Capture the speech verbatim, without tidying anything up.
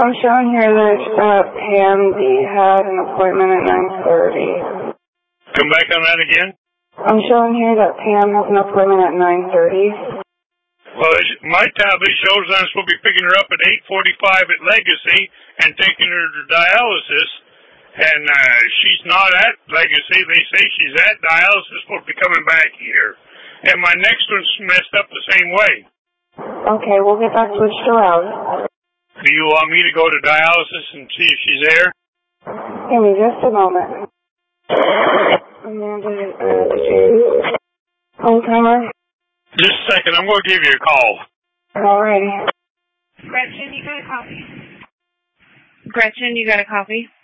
I'm showing here that uh, Pam D had an appointment at nine thirty. Come back on that again? I'm showing here that Pam has an appointment at nine thirty. Well, my tablet shows I'm supposed to be picking her up at eight forty-five at Legacy and taking her to dialysis. And uh, she's not at Legacy. They say she's at dialysis, supposed to be coming back here. And my next one's messed up the same way. Okay, we'll get that switched around. Do you want me to go to dialysis and see if she's there? Give me just a moment. Amanda, uh, phone timer? Just a second, I'm going to give you a call. Alrighty. Gretchen, you got a coffee? Gretchen, you got a coffee?